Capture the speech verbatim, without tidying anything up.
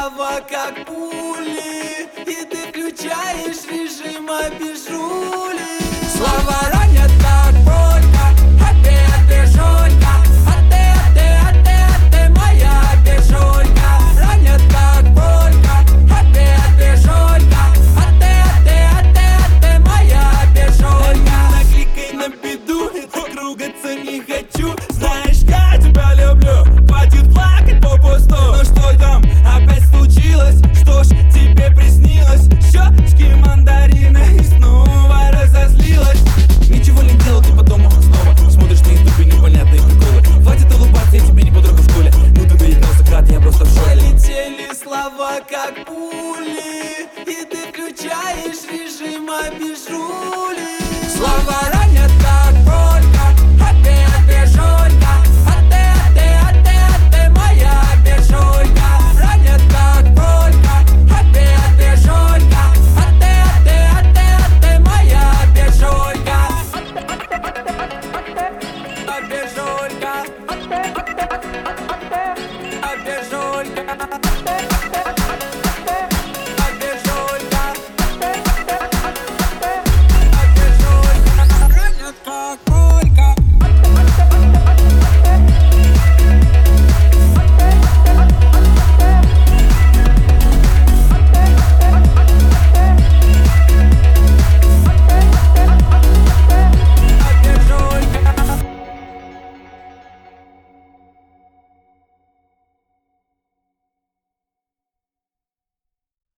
слова как пули, и ты включаешь режим обижули. Слова ранят как полька, а ты, а ты жонька, а ты, а ты, а ты, а ты моя бежонька. Ранят как полька, а ты, а ты жонька, а ты, а ты, а ты, а ты моя бежонька. Накликай на беду, так ругаться не хочу. Знаешь, я тебя люблю, хватит плакать попусту. Ну что там опять случилось? Что ж тебе приснилось? Щечки мандарины и снова разозлилась. Ничего не делал, ты по дому снова смотришь на ютубе непонятные приколы. Хватит улыбаться, я тебе не подруга в школе. Ну ты доигрался, гад, я просто в шоке. Полетели слова как